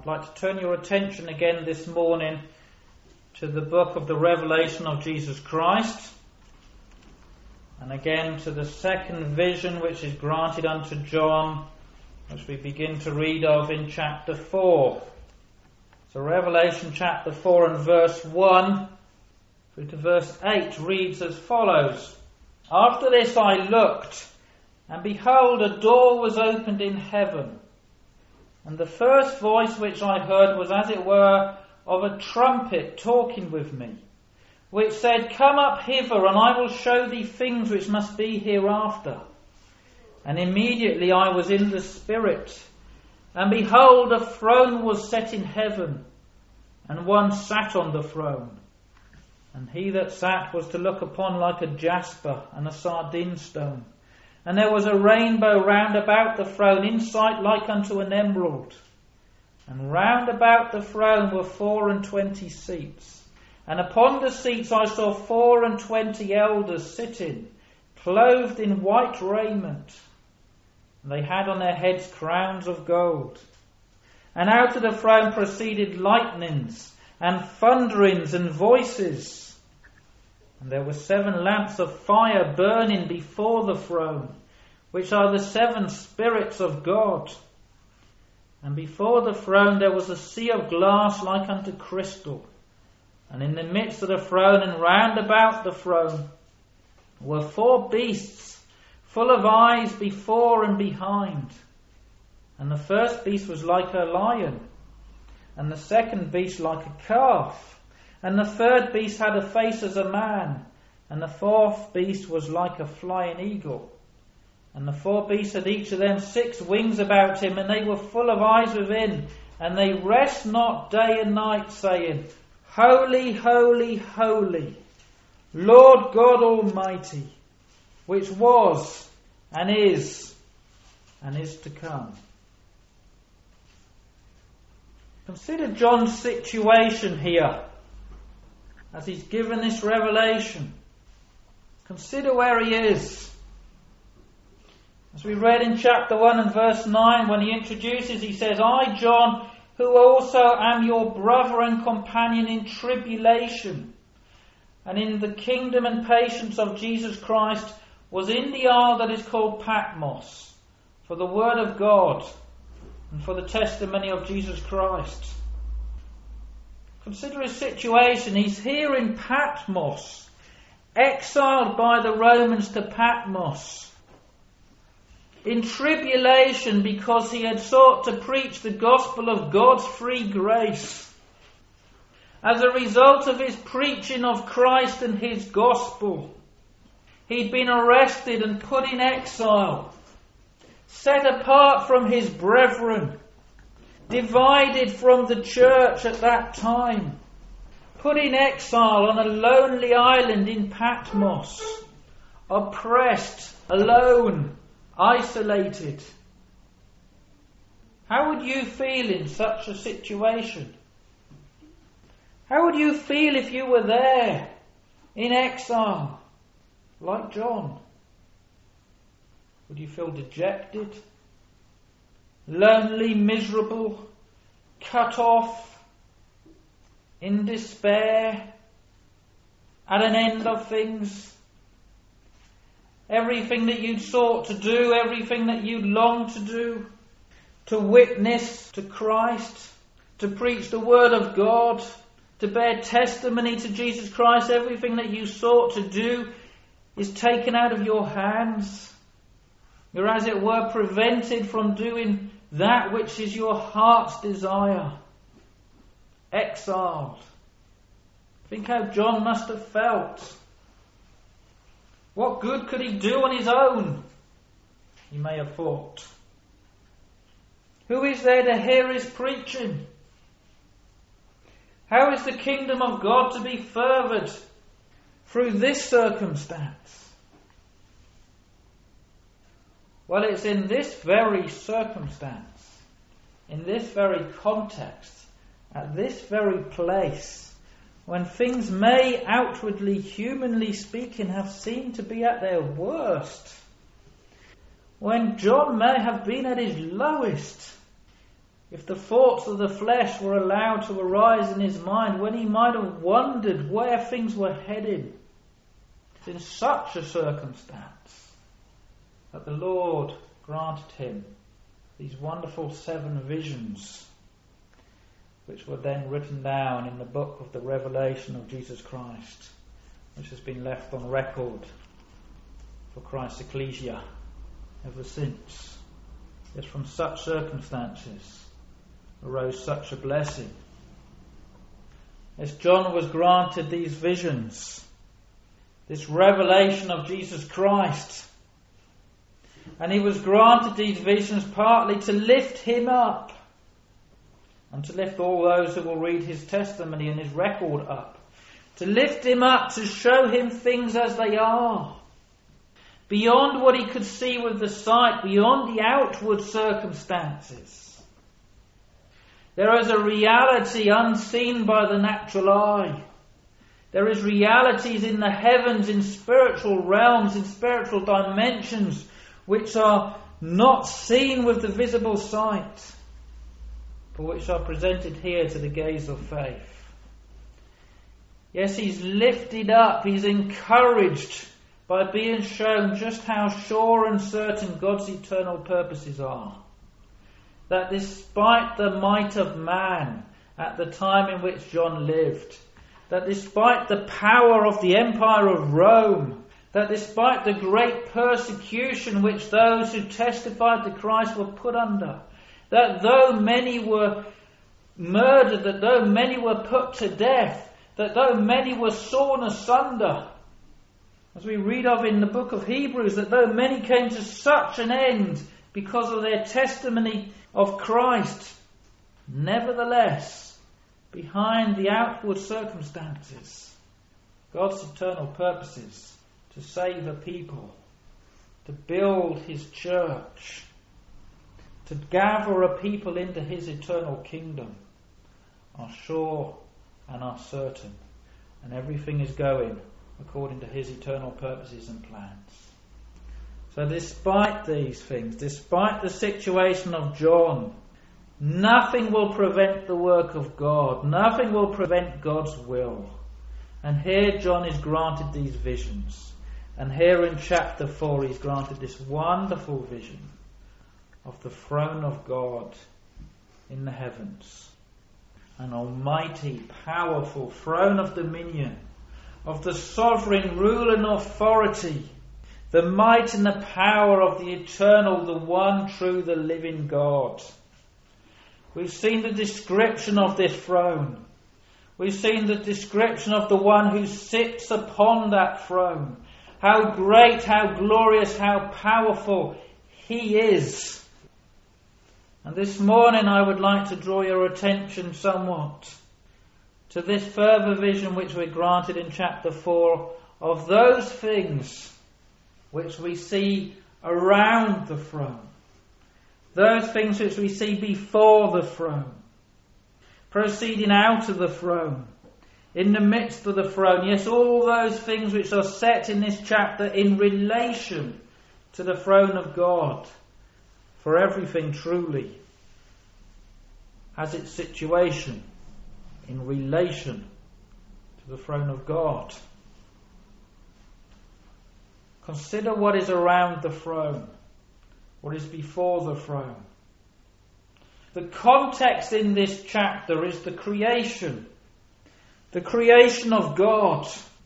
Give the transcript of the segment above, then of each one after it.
I'd like to turn your attention again this morning to the book of the Revelation of Jesus Christ, and again to the second vision which is granted unto John, which we begin to read of in chapter 4. So Revelation chapter 4 and verse 1 through to verse 8 reads as follows. After this I looked, and behold, a door was opened in heaven. And the first voice which I heard was as it were of a trumpet talking with me, which said, Come up hither, and I will show thee things which must be hereafter. And immediately I was in the Spirit, and behold, a throne was set in heaven, and one sat on the throne. And he that sat was to look upon like a jasper and a sardine stone. And there was a rainbow round about the throne, in sight like unto an emerald. And round about the throne were 24 seats. And upon the seats I saw 24 elders sitting, clothed in white raiment. And they had on their heads crowns of gold. And out of the throne proceeded lightnings, and thunderings, and voices. And there were 7 lamps of fire burning before the throne, which are the 7 spirits of God. And before the throne there was a sea of glass like unto crystal. And in the midst of the throne and round about the throne were 4 beasts, full of eyes before and behind. And the first beast was like a lion, and the second beast like a calf. And the third beast had a face as a man, and the fourth beast was like a flying eagle. And the 4 beasts had each of them 6 wings about him, and they were full of eyes within, and they rest not day and night, saying, Holy, holy, holy, Lord God Almighty, which was, and is to come. Consider John's situation here as he's given this revelation. Consider where he is. As we read in chapter 1 and verse 9, when he introduces, he says, I, John, who also am your brother and companion in tribulation, and in the kingdom and patience of Jesus Christ, was in the isle that is called Patmos, for the word of God, and for the testimony of Jesus Christ. Consider his situation. He's here in Patmos, exiled by the Romans to Patmos, in tribulation because he had sought to preach the gospel of God's free grace. As a result of his preaching of Christ and his gospel, he'd been arrested and put in exile, set apart from his brethren, divided from the church at that time, put in exile on a lonely island in Patmos, oppressed, alone, isolated. How would you feel in such a situation? How would you feel if you were there in exile, like John? Would you feel dejected, lonely, miserable, cut off, in despair, at an end of things? Everything that you'd sought to do, everything that you'd longed to do, to witness to Christ, to preach the word of God, to bear testimony to Jesus Christ, everything that you sought to do is taken out of your hands. You're, as it were, prevented from doing that which is your heart's desire. Exiled. Think how John must have felt. What good could he do on his own? He may have thought. Who is there to hear his preaching? How is the kingdom of God to be furthered through this circumstance? Well, it's in this very circumstance, in this very context, at this very place, when things may outwardly, humanly speaking, have seemed to be at their worst, when John may have been at his lowest, if the thoughts of the flesh were allowed to arise in his mind, when he might have wondered where things were heading, it's in such a circumstance that the Lord granted him these wonderful 7 visions, which were then written down in the book of the Revelation of Jesus Christ, which has been left on record for Christ's ecclesia ever since. It's from such circumstances arose such a blessing. As John was granted these visions, this revelation of Jesus Christ, and he was granted these visions partly to lift him up, and to lift all those who will read his testimony and his record up, to lift him up, to show him things as they are, beyond what he could see with the sight, beyond the outward circumstances. There is a reality unseen by the natural eye. There is realities in the heavens, in spiritual realms, in spiritual dimensions, which are not seen with the visible sight, but which are presented here to the gaze of faith. Yes, he's lifted up, he's encouraged by being shown just how sure and certain God's eternal purposes are. That despite the might of man at the time in which John lived, that despite the power of the Empire of Rome, that despite the great persecution which those who testified to Christ were put under, that though many were murdered, that though many were put to death, that though many were sawn asunder, as we read of in the book of Hebrews, that though many came to such an end because of their testimony of Christ, nevertheless, behind the outward circumstances, God's eternal purposes to save a people, to build his church, to gather a people into his eternal kingdom, are sure and are certain, and everything is going according to his eternal purposes and plans. So despite these things, despite the situation of John, nothing will prevent the work of God. Nothing will prevent God's will. And here John is granted these visions. And here in chapter 4 he's granted this wonderful vision of the throne of God in the heavens. An almighty, powerful throne of dominion, of the sovereign rule and authority, the might and the power of the eternal, the one true, the living God. We've seen the description of this throne. We've seen the description of the one who sits upon that throne. How great, how glorious, how powerful he is. And this morning I would like to draw your attention somewhat to this further vision which we're granted in chapter 4 of those things which we see around the throne. Those things which we see before the throne, proceeding out of the throne, in the midst of the throne. Yes, all those things which are set in this chapter in relation to the throne of God. For everything truly has its situation in relation to the throne of God. Consider what is around the throne, what is before the throne. The context in this chapter is the creation of God,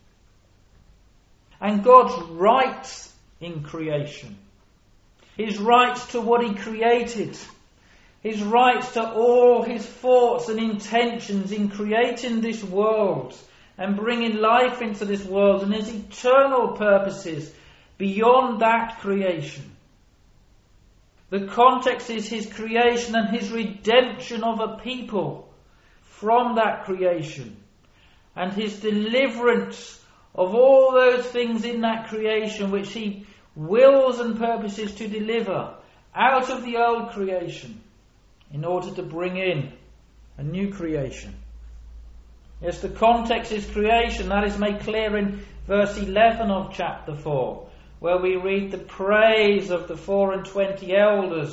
and God's rights in creation. His rights to what he created, his rights to all his thoughts and intentions in creating this world and bringing life into this world, and his eternal purposes beyond that creation. The context is his creation and his redemption of a people from that creation, and his deliverance of all those things in that creation which he wills and purposes to deliver out of the old creation in order to bring in a new creation. Yes, the context is creation. That is made clear in verse 11 of chapter 4, where we read the praise of the 24 elders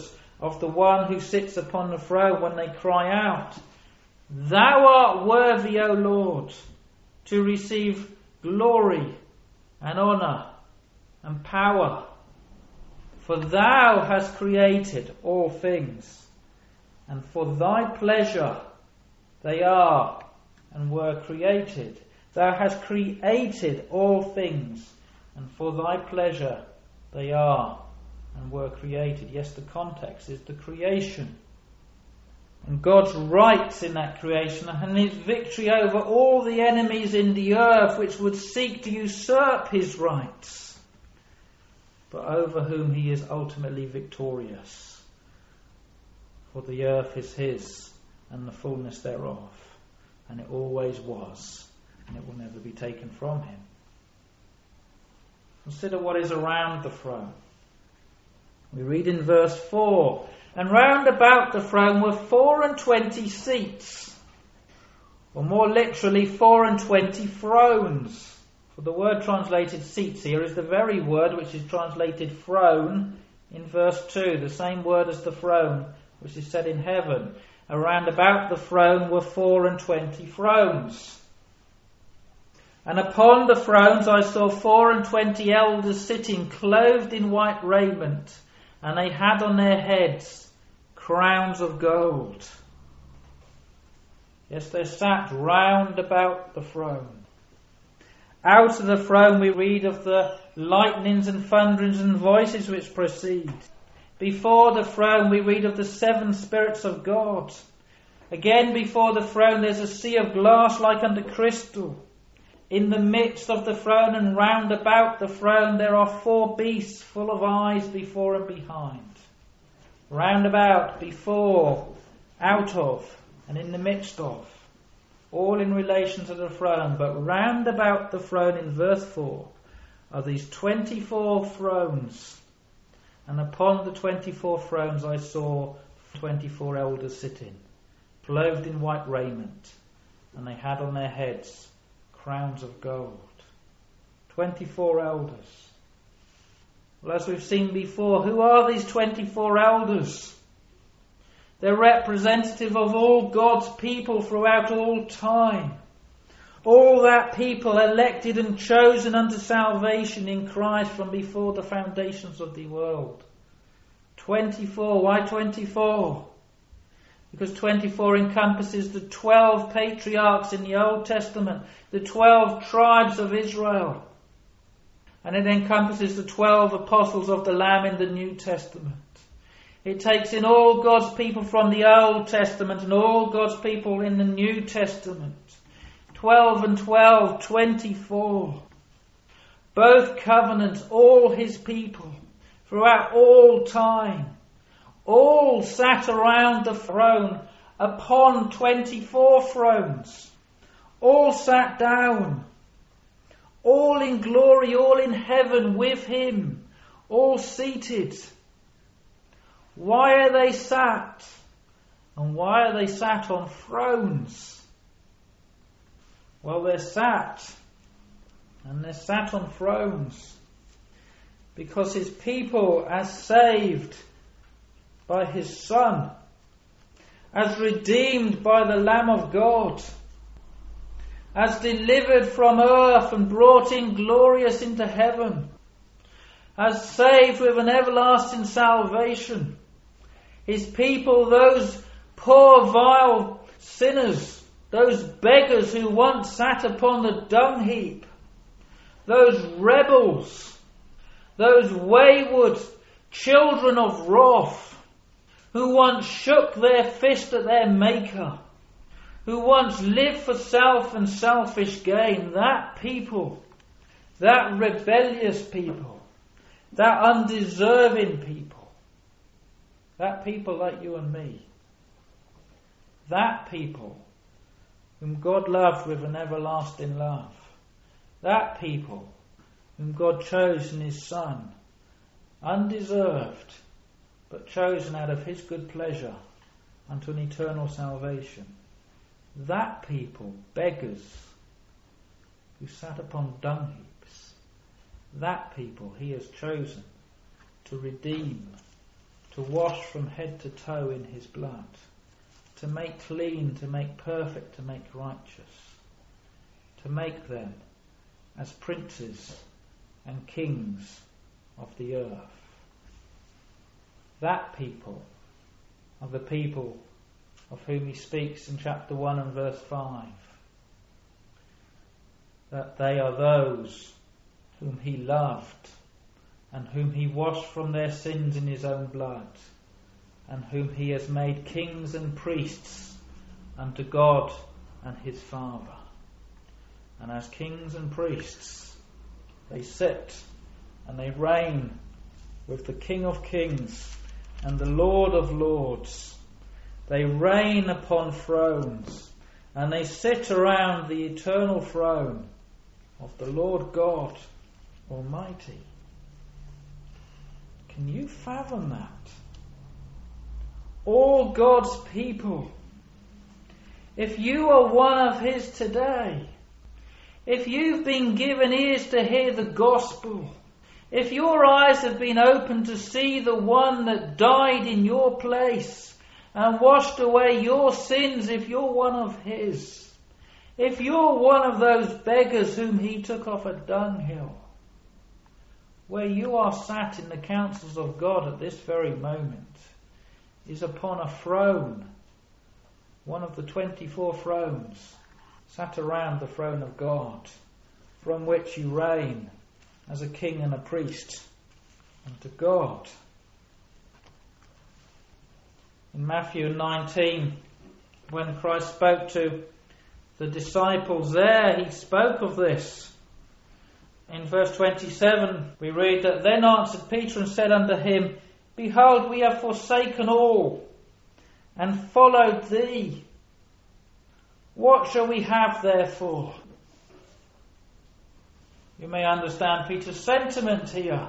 of the one who sits upon the throne when they cry out, "Thou art worthy, O Lord, to receive glory and honour and power. For thou hast created all things, and for thy pleasure they are and were created. Thou hast created all things, and for thy pleasure they are and were created." Yes, the context is the creation. And God's rights in that creation and his victory over all the enemies in the earth which would seek to usurp his rights, but over whom he is ultimately victorious. For the earth is his and the fullness thereof, and it always was, and it will never be taken from him. Consider what is around the throne. We read in verse 4, "And round about the throne were 24 seats," or more literally 24 thrones. For the word translated seats here is the very word which is translated throne in verse 2, the same word as the throne which is said in heaven. Around about the throne were 24 thrones. "And upon the thrones I saw 24 elders sitting, clothed in white raiment, and they had on their heads crowns of gold." Yes, they sat round about the throne. Out of the throne we read of the lightnings and thunderings and voices which proceed. Before the throne we read of the 7 spirits of God. Again before the throne there's a sea of glass like unto crystal. In the midst of the throne and round about the throne there are 4 beasts full of eyes before and behind. Round about, before, out of, and in the midst of. All in relation to the throne. But round about the throne in verse 4 are these 24 thrones. And upon the 24 thrones I saw 24 elders sitting, clothed in white raiment, and they had on their heads crowns of gold. 24 elders. Well, as we've seen before, who are these 24 elders? They're representative of all God's people throughout all time. All that people elected and chosen unto salvation in Christ from before the foundations of the world. 24. Why 24? Because 24 encompasses the 12 patriarchs in the Old Testament, the 12 tribes of Israel. And it encompasses the 12 apostles of the Lamb in the New Testament. It takes in all God's people from the Old Testament and all God's people in the New Testament. 12 and 12, 24. Both covenants, all his people, throughout all time, all sat around the throne upon 24 thrones. All sat down. All in glory, all in heaven with him. All seated. Why are they sat? And why are they sat on thrones? Well, they're sat. And they're sat on thrones because his people, as saved by his Son, as redeemed by the Lamb of God, as delivered from earth and brought in glorious into heaven, as saved with an everlasting salvation, his people, those poor vile sinners, those beggars who once sat upon the dung heap, those rebels, those wayward children of wrath, who once shook their fist at their Maker, who once lived for self and selfish gain, that people, that rebellious people, that undeserving people, that people like you and me, that people whom God loved with an everlasting love, that people whom God chose in his Son, undeserved, but chosen out of his good pleasure unto an eternal salvation. That people, beggars, who sat upon dung heaps, that people he has chosen to redeem to wash from head to toe in his blood, to make clean, to make perfect, to make righteous, to make them as princes and kings of the earth. That people are the people of whom he speaks in chapter 1 and verse 5. That they are those whom he loved and whom he washed from their sins in his own blood, and whom he has made kings and priests unto God and his Father. And as kings and priests, they sit and they reign with the King of Kings and the Lord of Lords. They reign upon thrones, and they sit around the eternal throne of the Lord God Almighty. Can you fathom that? All God's people. If you are one of his today, if you've been given ears to hear the gospel, if your eyes have been opened to see the one that died in your place and washed away your sins, if you're one of his, if you're one of those beggars whom he took off a dunghill, where you are sat in the councils of God at this very moment is upon a throne, one of the 24 thrones, sat around the throne of God, from which you reign as a king and a priest unto God. In Matthew 19, when Christ spoke to the disciples there, he spoke of this. In verse 27 we read that, "Then answered Peter and said unto him, Behold, we have forsaken all and followed thee. What shall we have therefore?" You may understand Peter's sentiment here.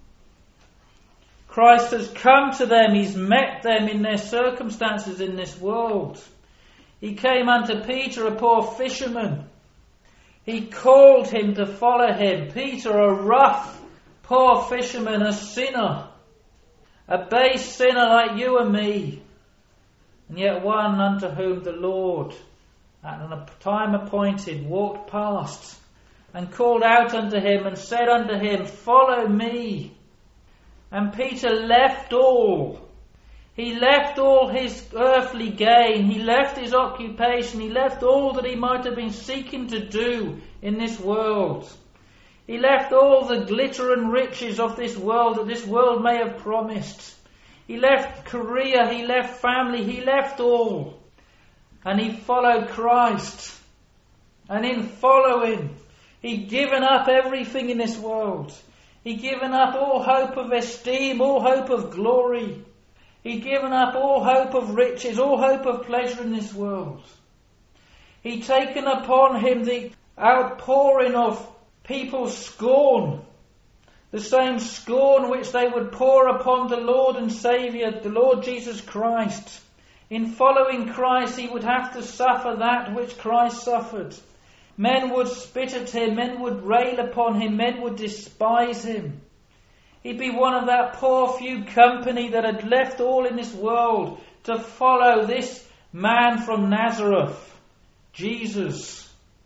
Christ has come to them, he's met them in their circumstances in this world. He came unto Peter, a poor fisherman. He called him to follow him. Peter, a rough, poor fisherman, a sinner, a base sinner like you and me, and yet one unto whom the Lord, at a time appointed, walked past and called out unto him and said unto him, "Follow me." And Peter left all. He left all his earthly gain. He left his occupation. He left all that he might have been seeking to do in this world. He left all the glitter and riches of this world that this world may have promised. He left career. He left family. He left all. And he followed Christ. And in following, he'd given up everything in this world. He'd given up all hope of esteem, all hope of glory. He'd given up all hope of riches, all hope of pleasure in this world. He'd taken upon him the outpouring of people's scorn, the same scorn which they would pour upon the Lord and Saviour, the Lord Jesus Christ. In following Christ, he would have to suffer that which Christ suffered. Men would spit at him, men would rail upon him, men would despise him. He'd be one of that poor few company that had left all in this world to follow this man from Nazareth, Jesus.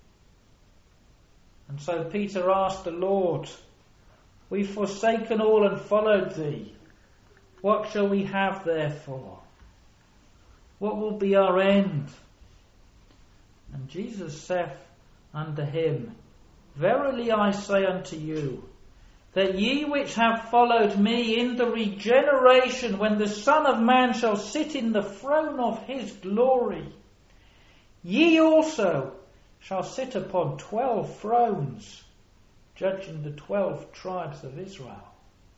And so Peter asked the Lord, "We've forsaken all and followed thee. What shall we have therefore? What will be our end?" And Jesus saith unto him, "Verily I say unto you, that ye which have followed me in the regeneration, when the Son of Man shall sit in the throne of his glory, ye also shall sit upon 12 thrones, judging the 12 tribes of Israel."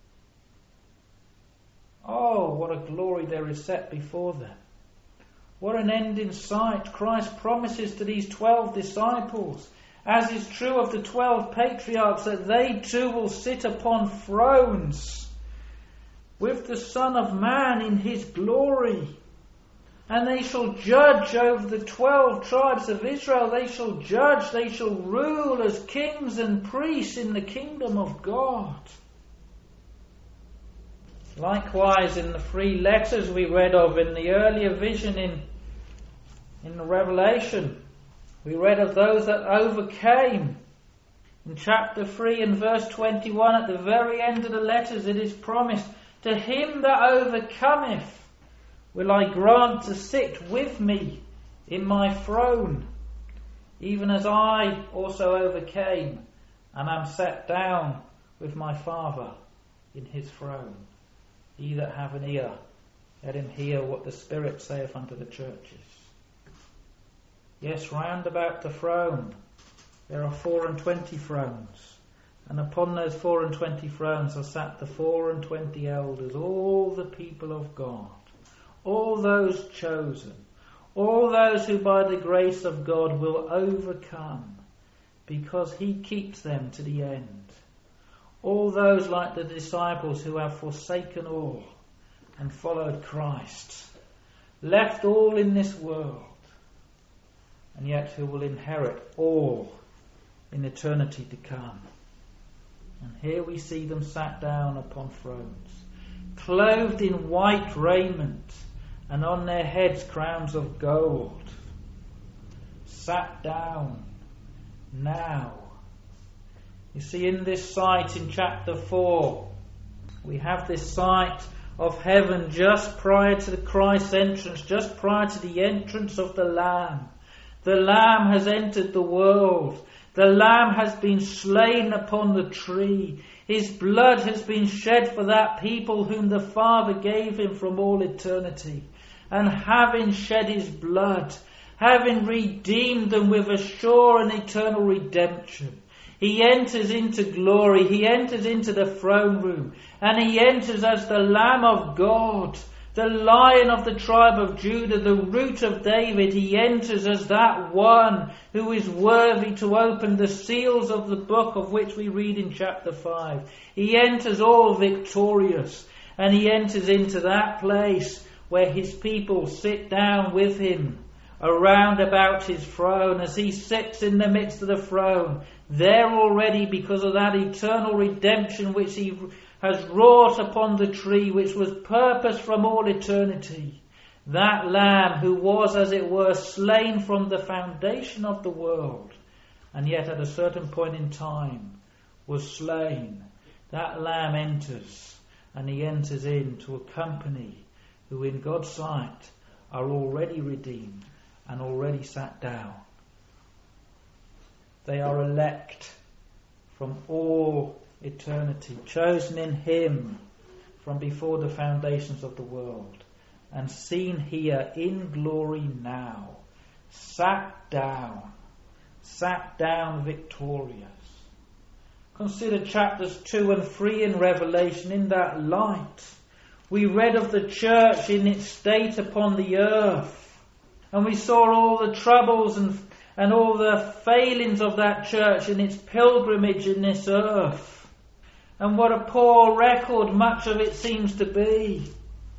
Oh, what a glory there is set before them. What an end in sight Christ promises to these 12 disciples, as is true of the 12 patriarchs, that they too will sit upon thrones with the Son of Man in his glory. And they shall judge over the 12 tribes of Israel. They shall judge, they shall rule as kings and priests in the kingdom of God. Likewise, in the 3 letters we read of in the earlier vision in the Revelation, we read of those that overcame. In chapter 3 and verse 21, at the very end of the letters, it is promised, "To him that overcometh will I grant to sit with me in my throne, even as I also overcame, and am set down with my Father in his throne. He that hath an ear, let him hear what the Spirit saith unto the churches." Yes, round about the throne there are 24 thrones, and upon those 24 thrones are sat the 24 elders, all the people of God, all those chosen, all those who by the grace of God will overcome, because he keeps them to the end. All those like the disciples who have forsaken all and followed Christ, left all in this world, and yet who will inherit all in eternity to come. And here we see them sat down upon thrones, clothed in white raiment, and on their heads crowns of gold. Sat down now. You see, in this sight in chapter 4, we have this sight of heaven just prior to the Christ's entrance, just prior to the entrance of the Lamb. The Lamb has entered the world. The Lamb has been slain upon the tree. His blood has been shed for that people whom the Father gave him from all eternity. And having shed his blood, having redeemed them with a sure and eternal redemption, he enters into glory. He enters into the throne room. And he enters as the Lamb of God, the Lion of the tribe of Judah, the Root of David. He enters as that one who is worthy to open the seals of the book of which we read in chapter 5. He enters all victorious, and he enters into that place where his people sit down with him around about his throne. As he sits in the midst of the throne, there already, because of that eternal redemption which he has wrought upon the tree, which was purposed from all eternity, that Lamb who was, as it were, slain from the foundation of the world, and yet at a certain point in time was slain, that Lamb enters, and he enters into a company who in God's sight are already redeemed and already sat down. They are elect from all eternity, chosen in him from before the foundations of the world, and seen here in glory now, sat down victorious. Consider chapters 2 and 3 in Revelation. In that light, we read of the church in its state upon the earth, and we saw all the troubles and all the failings of that church in its pilgrimage in this earth. And what a poor record much of it seems to be.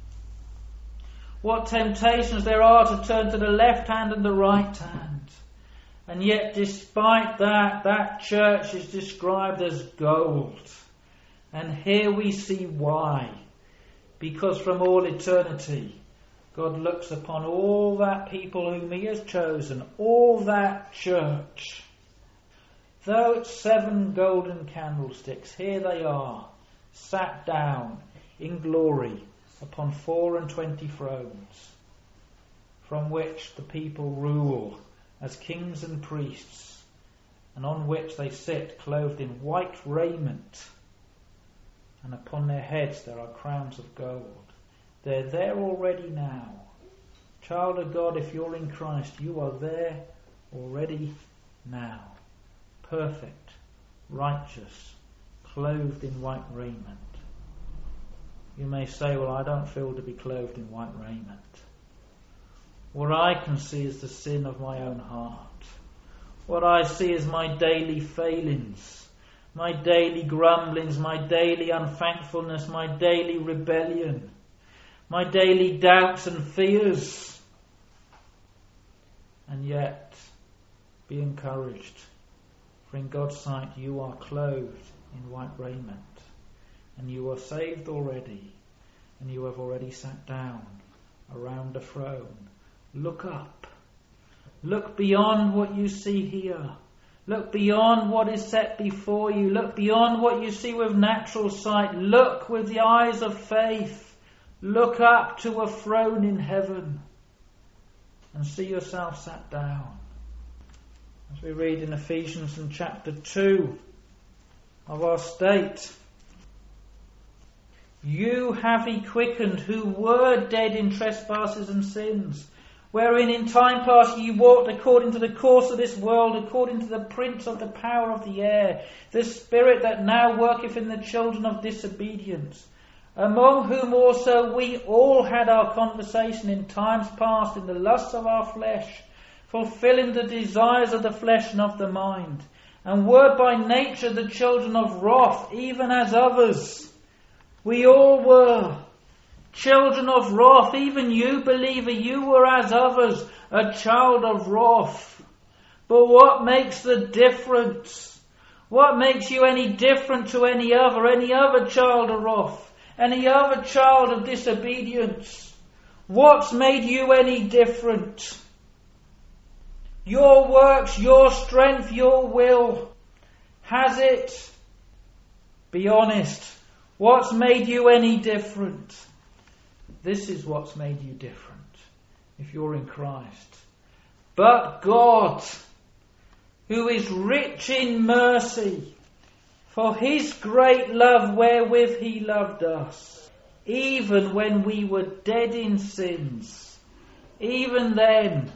What temptations there are to turn to the left hand and the right hand. And yet despite that, that church is described as gold. And here we see why. Because from all eternity, God looks upon all that people whom he has chosen, all that church. Though it's 7 golden candlesticks, here they are, sat down in glory upon 24 thrones, from which the people rule as kings and priests, and on which they sit clothed in white raiment, and upon their heads there are crowns of gold. They're there already now. Child of God, if you're in Christ, you are there already now. Perfect, righteous, clothed in white raiment. You may say, well, I don't feel to be clothed in white raiment. What I can see is the sin of my own heart. What I see is my daily failings, my daily grumblings, my daily unthankfulness, my daily rebellion, my daily doubts and fears. And yet, be encouraged. For in God's sight you are clothed in white raiment, and you are saved already, and you have already sat down around the throne. Look up. Look beyond what you see here. Look beyond what is set before you. Look beyond what you see with natural sight. Look with the eyes of faith. Look up to a throne in heaven and see yourself sat down. As we read in Ephesians in chapter 2 of our state, you have he quickened who were dead in trespasses and sins, wherein in time past ye walked according to the course of this world, according to the prince of the power of the air, the spirit that now worketh in the children of disobedience, among whom also we all had our conversation in times past in the lusts of our flesh, fulfilling the desires of the flesh and of the mind, and were by nature the children of wrath, even as others. We all were children of wrath. Even you, believer, you were as others, a child of wrath. But what makes the difference? What makes you any different to any other child of wrath, any other child of disobedience? What's made you any different? Your works, your strength, your will. Has it? Be honest. What's made you any different? This is what's made you different if you're in Christ. But God, who is rich in mercy, for his great love wherewith he loved us, even when we were dead in sins, even then,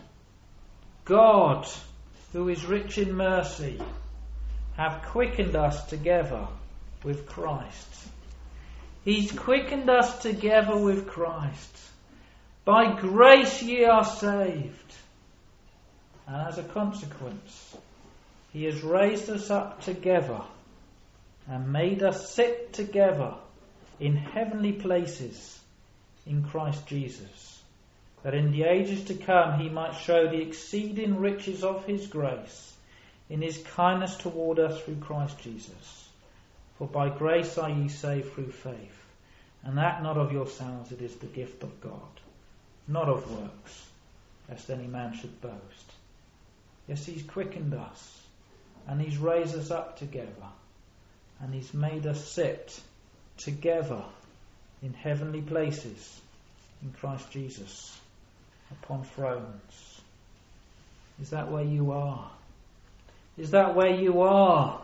God, who is rich in mercy, hath quickened us together with Christ. He's quickened us together with Christ. By grace ye are saved. And as a consequence, he has raised us up together and made us sit together in heavenly places in Christ Jesus, that in the ages to come he might show the exceeding riches of his grace in his kindness toward us through Christ Jesus. For by grace are ye saved through faith, and that not of yourselves, it is the gift of God, not of works, lest any man should boast. Yes, he's quickened us, and he's raised us up together, and he's made us sit together in heavenly places in Christ Jesus upon thrones. Is that where you are? Is that where you are?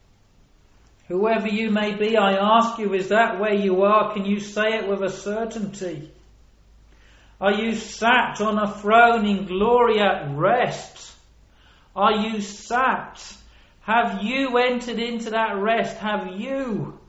Whoever you may be, I ask you, is that where you are? Can you say it with a certainty? Are you sat on a throne in glory at rest? Are you sat? Have you entered into that rest? Have you?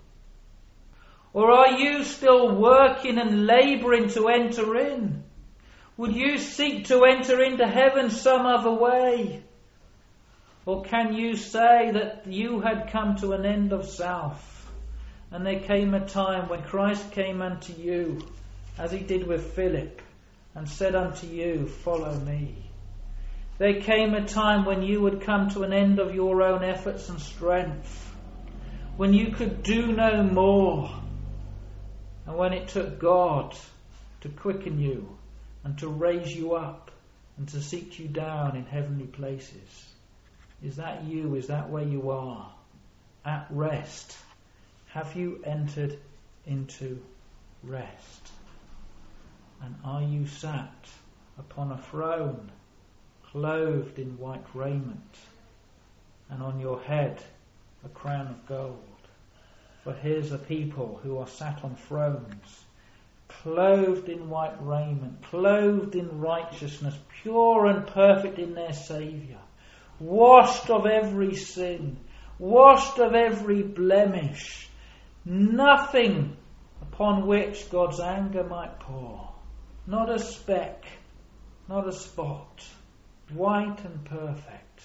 Or are you still working and labouring to enter in? Would you seek to enter into heaven some other way? Or can you say that you had come to an end of self, and there came a time when Christ came unto you, as he did with Philip, and said unto you, follow me. There came a time when you would come to an end of your own efforts and strength, when you could do no more, and when it took God to quicken you and to raise you up and to seat you down in heavenly places. Is that you? Is that where you are? At rest? Have you entered into rest? And are you sat upon a throne, clothed in white raiment, and on your head a crown of gold? For here's a people who are sat on thrones, clothed in white raiment, clothed in righteousness, pure and perfect in their Saviour, washed of every sin, washed of every blemish, nothing upon which God's anger might pour, not a speck, not a spot, white and perfect,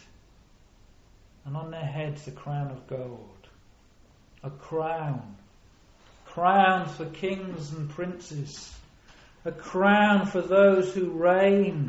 and on their heads the crown of gold, a crown for kings and princes, a crown for those who reign,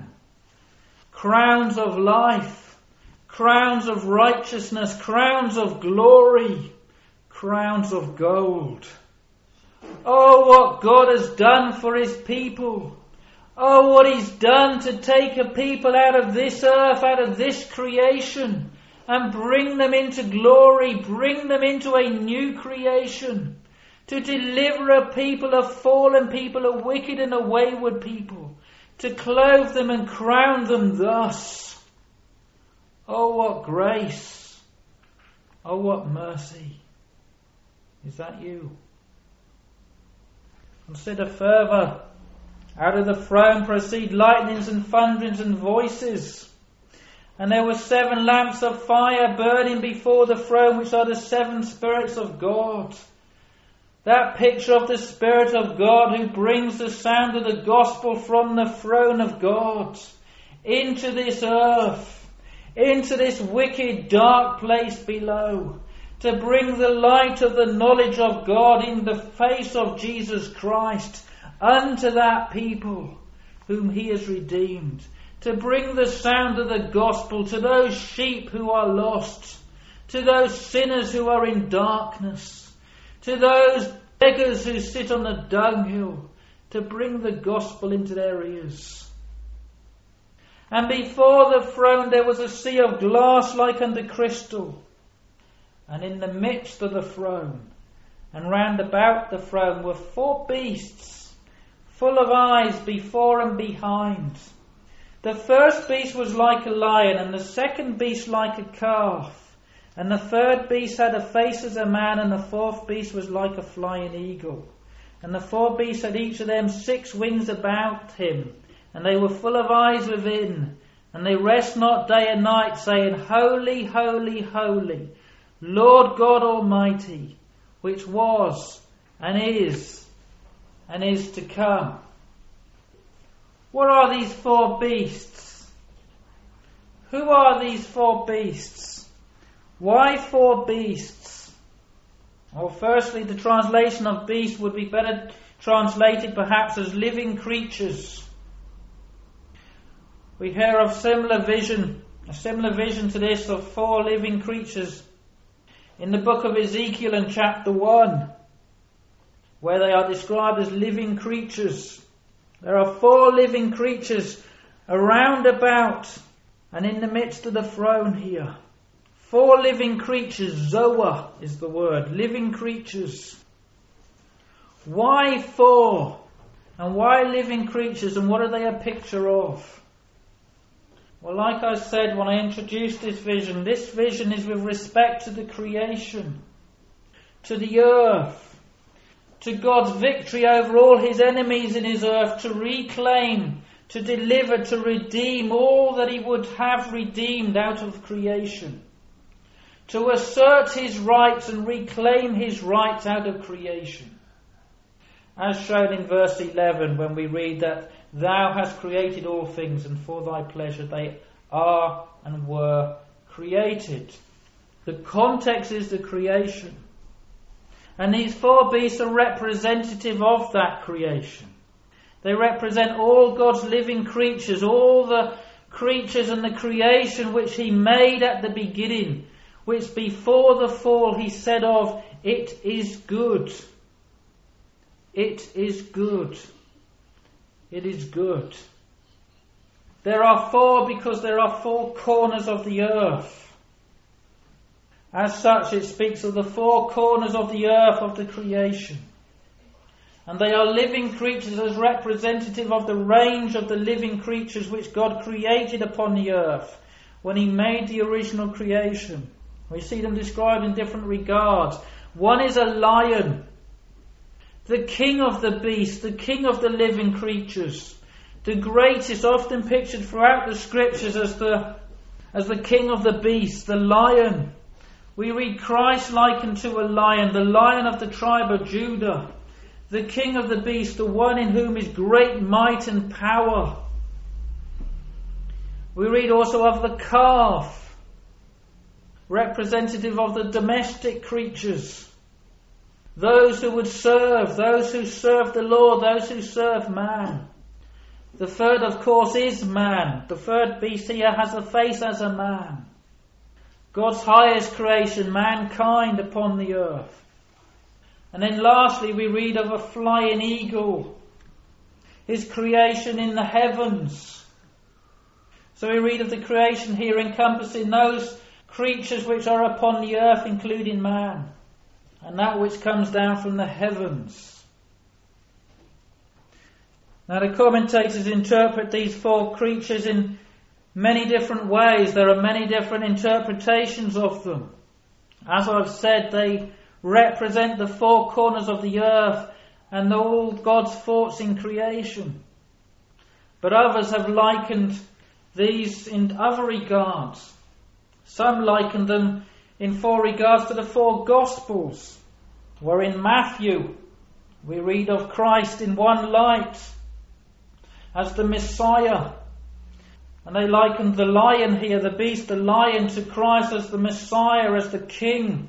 crowns of life, crowns of righteousness, crowns of glory, crowns of gold. Oh, what God has done for his people. Oh, what he's done to take a people out of this earth, out of this creation, and bring them into glory, bring them into a new creation, to deliver a people, a fallen people, a wicked and a wayward people, to clothe them and crown them thus. Oh, what grace. Oh, what mercy. Is that you? Consider further. Out of the throne proceed lightnings and thunderings and voices. And there were 7 lamps of fire burning before the throne, which are the 7 spirits of God. That picture of the Spirit of God who brings the sound of the gospel from the throne of God into this earth, into this wicked dark place below, to bring the light of the knowledge of God in the face of Jesus Christ unto that people whom he has redeemed, to bring the sound of the gospel to those sheep who are lost, to those sinners who are in darkness, to those beggars who sit on the dunghill, to bring the gospel into their ears. And before the throne there was a sea of glass like unto crystal, and in the midst of the throne and round about the throne were 4 beasts, full of eyes before and behind. The first beast was like a lion, and the second beast like a calf, and the third beast had a face as a man, and the fourth beast was like a flying eagle. And the 4 beasts had each of them 6 wings about him, and they were full of eyes within, and they rest not day and night, saying, Holy, holy, holy, Lord God Almighty, which was and is to come. What are these 4 beasts? Who are these 4 beasts? Why 4 beasts? Well, firstly, the translation of beast would be better translated perhaps as living creatures. We hear of a similar vision to this of 4 living creatures in the book of Ezekiel in chapter 1, where they are described as living creatures. There are 4 living creatures around about and in the midst of the throne here. 4 living creatures. Zoa is the word. Living creatures. Why 4? And why living creatures? And what are they a picture of? Well, like I said when I introduced this vision is with respect to the creation, to the earth, to God's victory over all his enemies in his earth, to reclaim, to deliver, to redeem all that he would have redeemed out of creation, to assert his rights and reclaim his rights out of creation. As shown in verse 11 when we read that Thou hast created all things, and for thy pleasure they are and were created. The context is the creation. And these 4 beasts are representative of that creation. They represent all God's living creatures, all the creatures and the creation which he made at the beginning, which before the fall he said of, it is good. It is good. It is good. There are 4 because there are 4 corners of the earth. As such, it speaks of the 4 corners of the earth of the creation. And they are living creatures as representative of the range of the living creatures which God created upon the earth when he made the original creation. We see them described in different regards. One is a lion, the king of the beasts, the king of the living creatures. The greatest, often pictured throughout the scriptures as the king of the beasts, the lion. We read Christ likened to a lion, the lion of the tribe of Judah, the king of the beasts, the one in whom is great might and power. We read also of the calf, representative of the domestic creatures, those who would serve, those who serve the Lord, those who serve man. The third, of course, is man. The third beast here has a face as a man. God's highest creation, mankind upon the earth. And then lastly, we read of a flying eagle, his creation in the heavens. So we read of the creation here encompassing those creatures which are upon the earth, including man, and that which comes down from the heavens. Now the commentators interpret these four creatures in many different ways. There are many different interpretations of them. As I've said, they represent the four corners of the earth and all God's thoughts in creation. But others have likened these in other regards. Some liken them in four regards to the four Gospels, where in Matthew we read of Christ in one light as the Messiah. And they likened the lion here, the beast, the lion, to Christ as the Messiah, as the king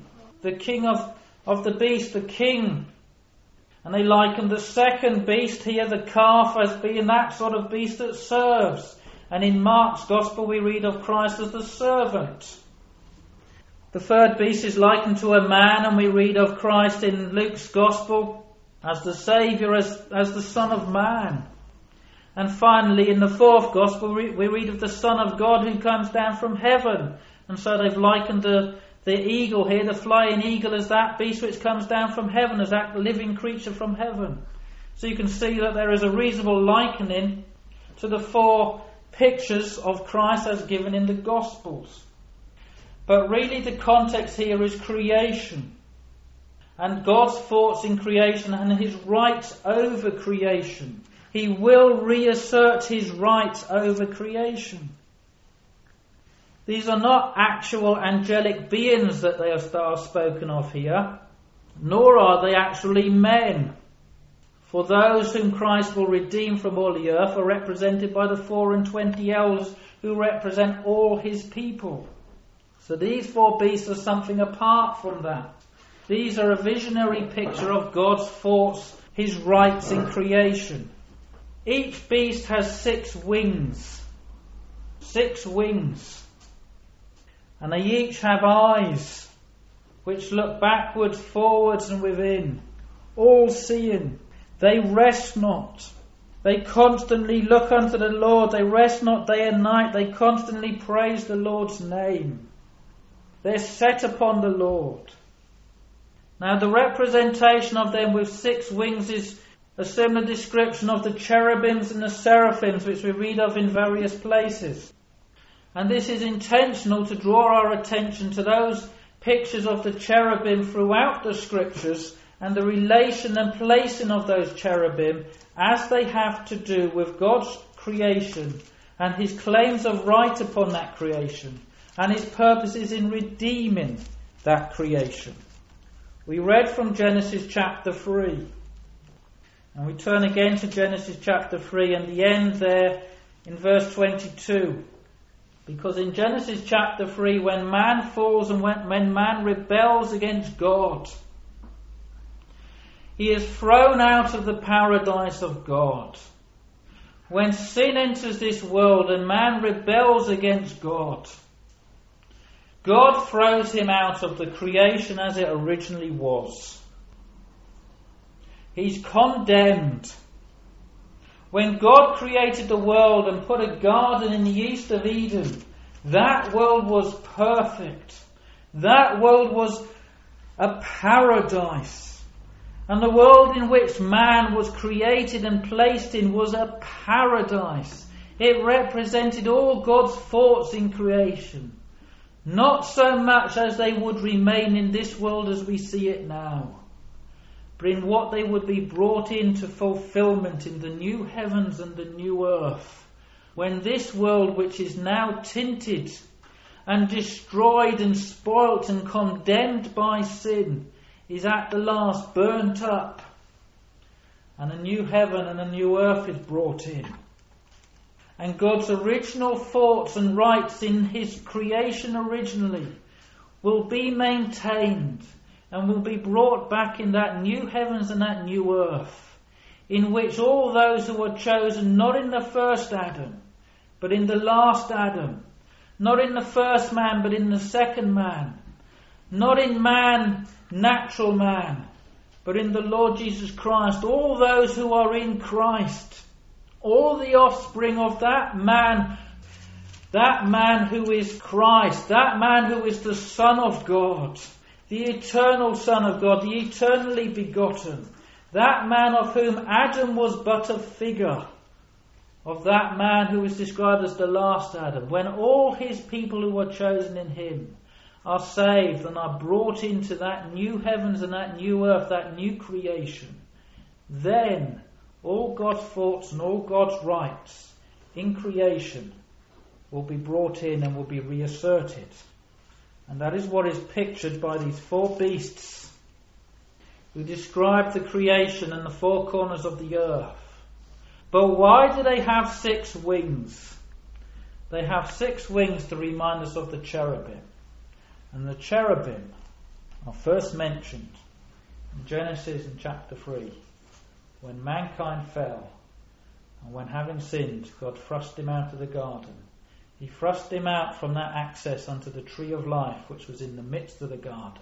of the beast, the king. And they likened the second beast here, the calf, as being that sort of beast that serves. And in Mark's Gospel we read of Christ as the servant. The third beast is likened to a man, and we read of Christ in Luke's Gospel as the Saviour, as the Son of Man. And finally, in the fourth Gospel, we read of the Son of God who comes down from heaven. And so they've likened the eagle here, the flying eagle, as that beast which comes down from heaven, as that living creature from heaven. So you can see that there is a reasonable likening to the four pictures of Christ as given in the Gospels. But really the context here is creation, and God's thoughts in creation and his rights over creation. He will reassert his rights over creation. These are not actual angelic beings that they are spoken of here, nor are they actually men. For those whom Christ will redeem from all the earth are represented by the 24 elders who represent all his people. So these four beasts are something apart from that. These are a visionary picture of God's thoughts, his rights in creation. Each beast has 6 wings. 6 wings. And they each have eyes which look backwards, forwards and within, all seeing. They rest not. They constantly look unto the Lord. They rest not day and night. They constantly praise the Lord's name. They're set upon the Lord. Now the representation of them with 6 wings is a similar description of the cherubims and the seraphims, which we read of in various places. And this is intentional to draw our attention to those pictures of the cherubim throughout the scriptures and the relation and placing of those cherubim as they have to do with God's creation and his claims of right upon that creation and his purposes in redeeming that creation. We read from Genesis chapter 3. And we turn again to Genesis chapter 3 and the end there in verse 22. Because in Genesis chapter 3, when man falls and when man rebels against God, he is thrown out of the paradise of God. When sin enters this world and man rebels against God, God throws him out of the creation as it originally was. He's condemned. When God created the world and put a garden in the east of Eden, that world was perfect. That world was a paradise. And the world in which man was created and placed in was a paradise. It represented all God's thoughts in creation. Not so much as they would remain in this world as we see it now, but in what they would be brought into fulfillment in the new heavens and the new earth, when this world, which is now tinted and destroyed and spoilt and condemned by sin, is at the last burnt up, and a new heaven and a new earth is brought in. And God's original thoughts and rights in his creation originally will be maintained and will be brought back in that new heavens and that new earth, in which all those who were chosen, not in the first Adam, but in the last Adam, not in the first man, but in the second man, not in man, natural man, but in the Lord Jesus Christ. All those who are in Christ, all the offspring of that man who is Christ, that man who is the Son of God, the eternal Son of God, the eternally begotten, that man of whom Adam was but a figure, of that man who is described as the last Adam, when all his people who were chosen in him are saved and are brought into that new heavens and that new earth, that new creation, then all God's thoughts and all God's rights in creation will be brought in and will be reasserted. And that is what is pictured by these four beasts who describe the creation and the four corners of the earth. But why do they have 6 wings? They have 6 wings to remind us of the cherubim. And the cherubim are first mentioned in Genesis in chapter 3, when mankind fell, and when having sinned, God thrust him out of the garden. He thrust him out from that access unto the tree of life, which was in the midst of the garden.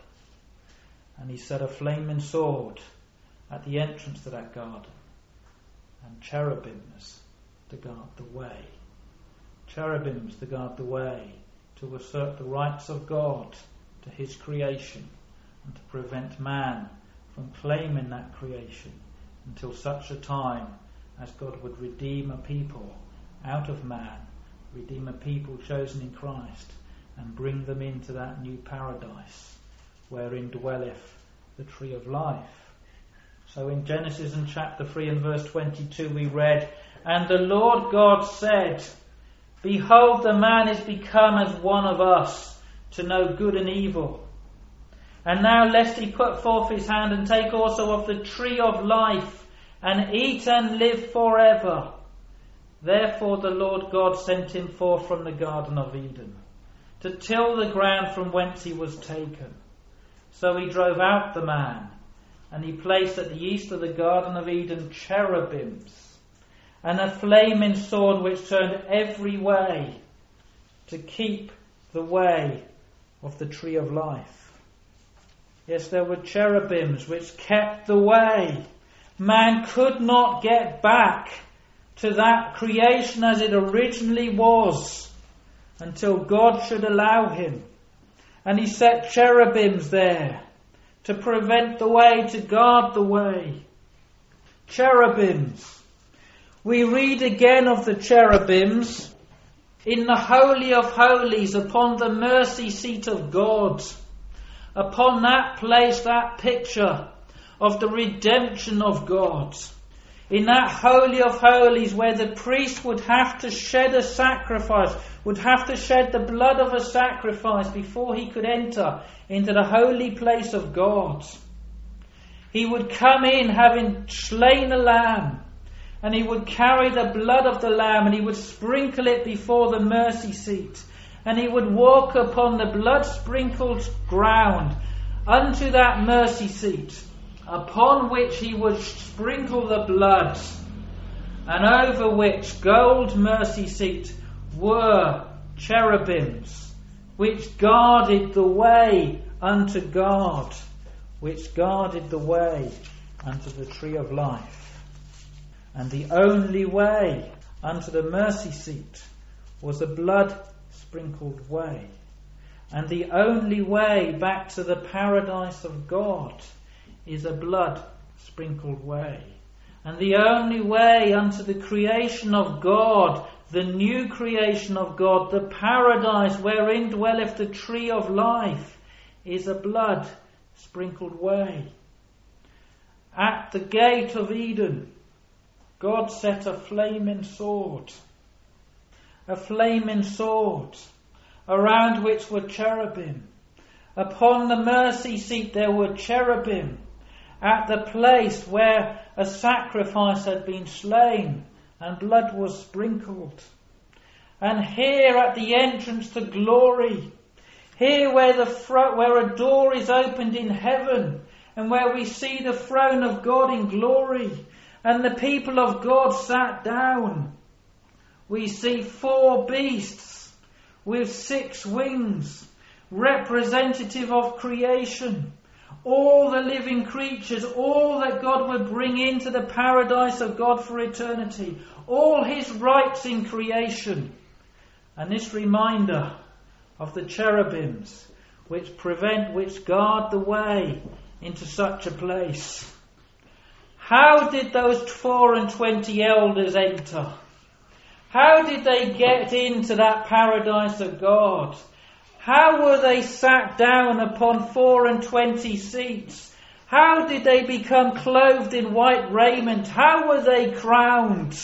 And he set a flaming sword at the entrance to that garden, and cherubims to guard the way. Cherubims to guard the way, to assert the rights of God to his creation, and to prevent man from claiming that creation until such a time as God would redeem a people out of man, redeem a people chosen in Christ, and bring them into that new paradise wherein dwelleth the tree of life. So in Genesis in chapter 3 and verse 22 we read, "And the Lord God said, Behold, the man is become as one of us, to know good and evil. And now lest he put forth his hand and take also of the tree of life, and eat and live forever. Therefore the Lord God sent him forth from the Garden of Eden, to till the ground from whence he was taken. So he drove out the man, and he placed at the east of the Garden of Eden cherubims, and a flaming sword which turned every way, to keep the way of the tree of life." Yes, there were cherubims which kept the way. Man could not get back to that creation as it originally was until God should allow him. And he set cherubims there to prevent the way, to guard the way. Cherubims. We read again of the cherubims in the Holy of Holies, upon the mercy seat of God, upon that place, that picture of the redemption of God. In that Holy of Holies where the priest would have to shed a sacrifice, would have to shed the blood of a sacrifice before he could enter into the holy place of God. He would come in having slain a lamb, and he would carry the blood of the lamb and he would sprinkle it before the mercy seat, and he would walk upon the blood-sprinkled ground unto that mercy seat, upon which he would sprinkle the blood, and over which gold mercy seat were cherubims, which guarded the way unto God, which guarded the way unto the tree of life. And the only way unto the mercy seat was a blood-sprinkled way. And the only way back to the paradise of God is a blood-sprinkled way. And the only way unto the creation of God, the new creation of God, the paradise wherein dwelleth the tree of life, is a blood-sprinkled way. At the gate of Eden, God set a flaming sword, around which were cherubim. Upon the mercy seat there were cherubim, at the place where a sacrifice had been slain and blood was sprinkled. And here at the entrance to glory, here where a door is opened in heaven, and where we see the throne of God in glory, and the people of God sat down, we see 4 beasts with 6 wings, representative of creation, all the living creatures, all that God would bring into the paradise of God for eternity, all his rights in creation. And this reminder of the cherubims which guard the way into such a place. How did those 24 elders enter? How did they get into that paradise of God? How were they sat down upon 24 seats? How did they become clothed in white raiment? How were they crowned?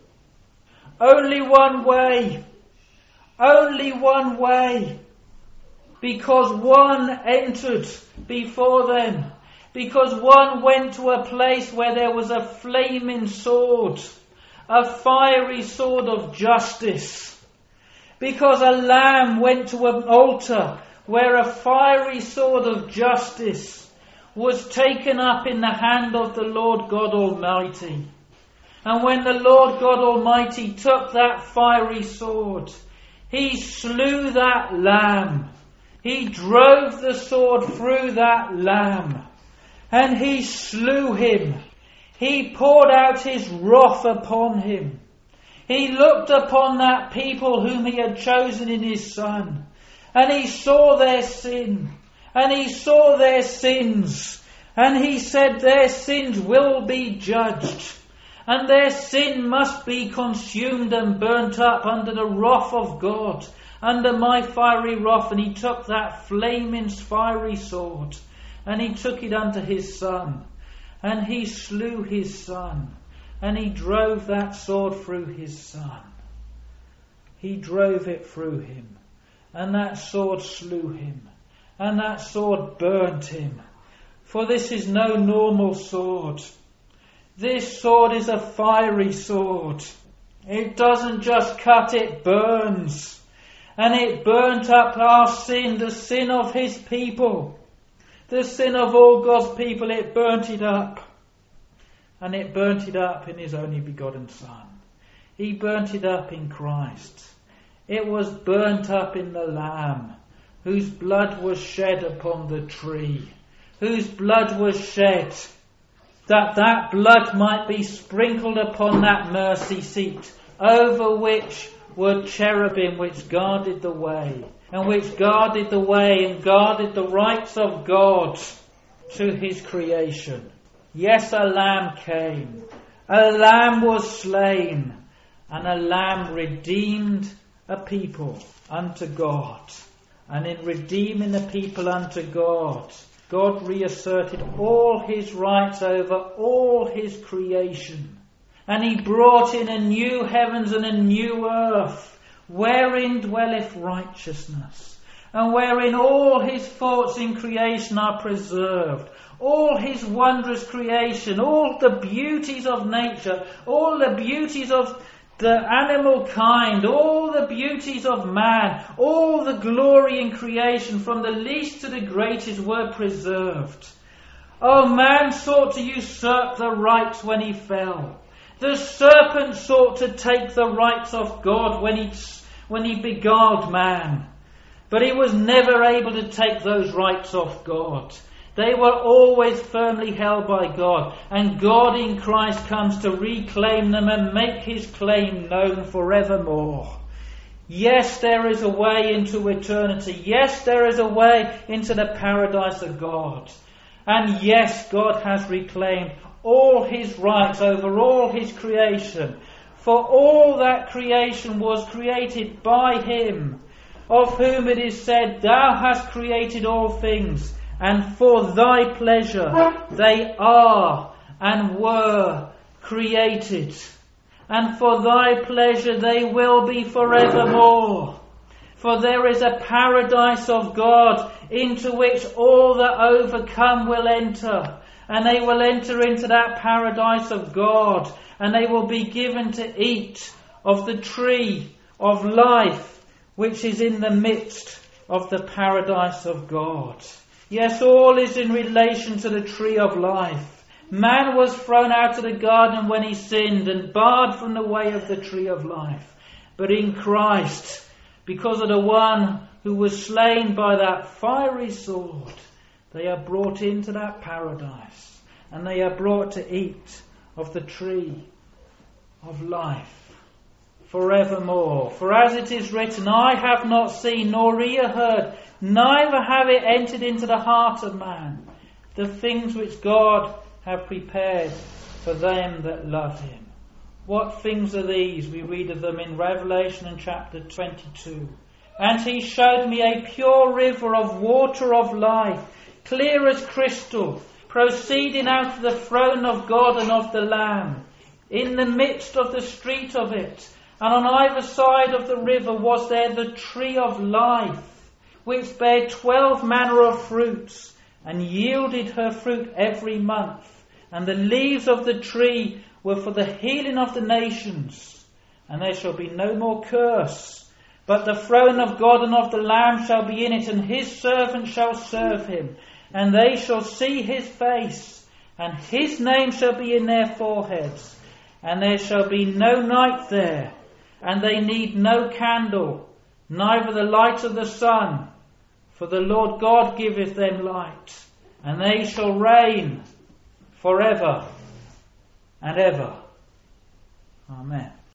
Only one way. Only one way. Because one entered before them. Because one went to a place where there was a flaming sword. A fiery sword of justice. Because a lamb went to an altar where a fiery sword of justice was taken up in the hand of the Lord God Almighty. And when the Lord God Almighty took that fiery sword, he slew that lamb. He drove the sword through that lamb. And he slew him. He poured out his wrath upon him. He looked upon that people whom he had chosen in his Son. And he saw their sin. And he saw their sins. And he said their sins will be judged. And their sin must be consumed and burnt up under the wrath of God. Under my fiery wrath. And he took that flaming fiery sword. And he took it unto his Son. And he slew his Son. And he drove that sword through his Son. He drove it through him. And that sword slew him. And that sword burnt him. For this is no normal sword. This sword is a fiery sword. It doesn't just cut, it burns. And it burnt up our sin, the sin of his people. The sin of all God's people, it burnt it up. And it burnt it up in his only begotten Son. He burnt it up in Christ. It was burnt up in the Lamb, whose blood was shed upon the tree. Whose blood was shed, that blood might be sprinkled upon that mercy seat, over which were cherubim which guarded the way. And which guarded the way and guarded the rights of God to his creation. Yes, a lamb came. A lamb was slain. And a lamb redeemed a people unto God. And in redeeming the people unto God, God reasserted all his rights over all his creation. And he brought in a new heavens and a new earth, wherein dwelleth righteousness, and wherein all his thoughts in creation are preserved, all his wondrous creation, all the beauties of nature, all the beauties of the animal kind, all the beauties of man, all the glory in creation, from the least to the greatest, were preserved. Oh, man sought to usurp the rights when he fell. The serpent sought to take the rights of God when he beguiled man. But he was never able to take those rights off God. They were always firmly held by God. And God in Christ comes to reclaim them and make his claim known forevermore. Yes, there is a way into eternity. Yes, there is a way into the paradise of God. And yes, God has reclaimed all his rights over all his creation. For all that creation was created by him, of whom it is said, Thou hast created all things, and for thy pleasure they are and were created. And for thy pleasure they will be forevermore. For there is a paradise of God into which all that overcome will enter. And they will enter into that paradise of God. And they will be given to eat of the tree of life, which is in the midst of the paradise of God. Yes, all is in relation to the tree of life. Man was thrown out of the garden when he sinned and barred from the way of the tree of life. But in Christ, because of the one who was slain by that fiery sword, They are brought into that paradise, and they are brought to eat of the tree of life forevermore. For as it is written, I have not seen nor ear heard, neither have it entered into the heart of man, the things which God hath prepared for them that love him. What things are these? We read of them in Revelation in chapter 22. And he showed me a pure river of water of life, clear as crystal, proceeding out of the throne of God and of the Lamb. In the midst of the street of it, and on either side of the river, was there the tree of life, which bare 12 manner of fruits, and yielded her fruit every month. And the leaves of the tree were for the healing of the nations. And there shall be no more curse, but the throne of God and of the Lamb shall be in it, and his servants shall serve him. And they shall see his face, and his name shall be in their foreheads. And there shall be no night there, and they need no candle, neither the light of the sun. For the Lord God giveth them light, and they shall reign forever and ever. Amen.